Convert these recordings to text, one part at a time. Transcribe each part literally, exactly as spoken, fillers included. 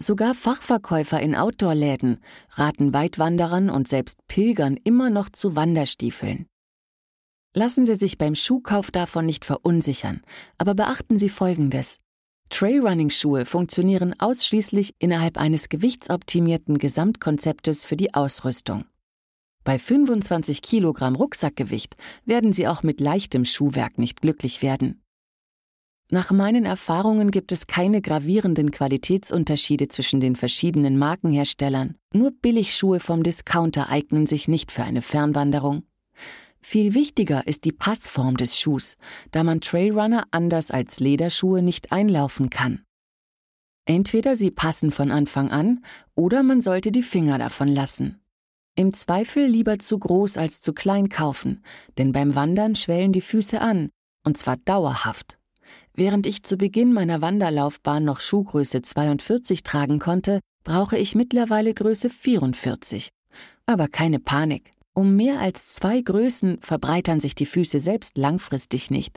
Sogar Fachverkäufer in Outdoor-Läden raten Weitwanderern und selbst Pilgern immer noch zu Wanderstiefeln. Lassen Sie sich beim Schuhkauf davon nicht verunsichern, aber beachten Sie Folgendes. Trailrunning-Schuhe funktionieren ausschließlich innerhalb eines gewichtsoptimierten Gesamtkonzeptes für die Ausrüstung. Bei fünfundzwanzig Kilogramm Rucksackgewicht werden Sie auch mit leichtem Schuhwerk nicht glücklich werden. Nach meinen Erfahrungen gibt es keine gravierenden Qualitätsunterschiede zwischen den verschiedenen Markenherstellern. Nur Billigschuhe vom Discounter eignen sich nicht für eine Fernwanderung. Viel wichtiger ist die Passform des Schuhs, da man Trailrunner anders als Lederschuhe nicht einlaufen kann. Entweder sie passen von Anfang an oder man sollte die Finger davon lassen. Im Zweifel lieber zu groß als zu klein kaufen, denn beim Wandern schwellen die Füße an, und zwar dauerhaft. Während ich zu Beginn meiner Wanderlaufbahn noch Schuhgröße zweiundvierzig tragen konnte, brauche ich mittlerweile Größe vierundvierzig. Aber keine Panik. Um mehr als zwei Größen verbreitern sich die Füße selbst langfristig nicht.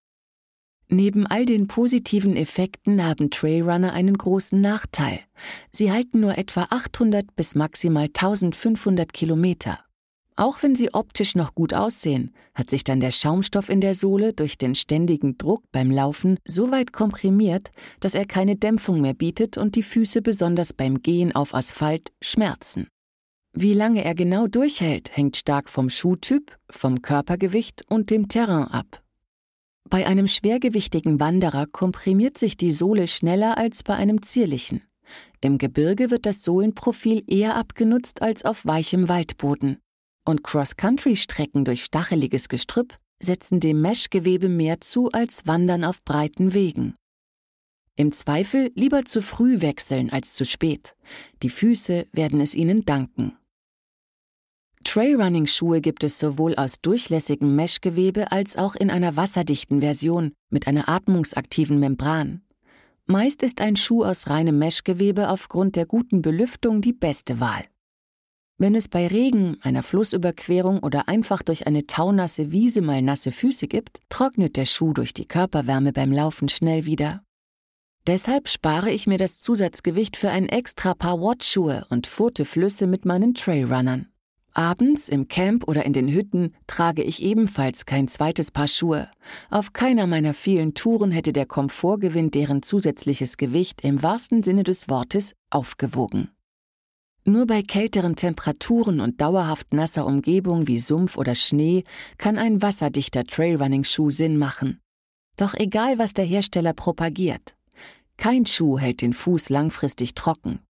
Neben all den positiven Effekten haben Trailrunner einen großen Nachteil. Sie halten nur etwa achthundert bis maximal eintausendfünfhundert Kilometer. Auch wenn sie optisch noch gut aussehen, hat sich dann der Schaumstoff in der Sohle durch den ständigen Druck beim Laufen so weit komprimiert, dass er keine Dämpfung mehr bietet und die Füße besonders beim Gehen auf Asphalt schmerzen. Wie lange er genau durchhält, hängt stark vom Schuhtyp, vom Körpergewicht und dem Terrain ab. Bei einem schwergewichtigen Wanderer komprimiert sich die Sohle schneller als bei einem zierlichen. Im Gebirge wird das Sohlenprofil eher abgenutzt als auf weichem Waldboden. Und Cross-Country-Strecken durch stacheliges Gestrüpp setzen dem Meshgewebe mehr zu als Wandern auf breiten Wegen. Im Zweifel lieber zu früh wechseln als zu spät. Die Füße werden es Ihnen danken. Trailrunning-Schuhe gibt es sowohl aus durchlässigem Meshgewebe als auch in einer wasserdichten Version mit einer atmungsaktiven Membran. Meist ist ein Schuh aus reinem Meshgewebe aufgrund der guten Belüftung die beste Wahl. Wenn es bei Regen, einer Flussüberquerung oder einfach durch eine taunasse Wiese mal nasse Füße gibt, trocknet der Schuh durch die Körperwärme beim Laufen schnell wieder. Deshalb spare ich mir das Zusatzgewicht für ein extra Paar Wattschuhe und furte Flüsse mit meinen Trailrunnern. Abends im Camp oder in den Hütten trage ich ebenfalls kein zweites Paar Schuhe. Auf keiner meiner vielen Touren hätte der Komfortgewinn deren zusätzliches Gewicht im wahrsten Sinne des Wortes aufgewogen. Nur bei kälteren Temperaturen und dauerhaft nasser Umgebung wie Sumpf oder Schnee kann ein wasserdichter Trailrunning-Schuh Sinn machen. Doch egal, was der Hersteller propagiert, kein Schuh hält den Fuß langfristig trocken.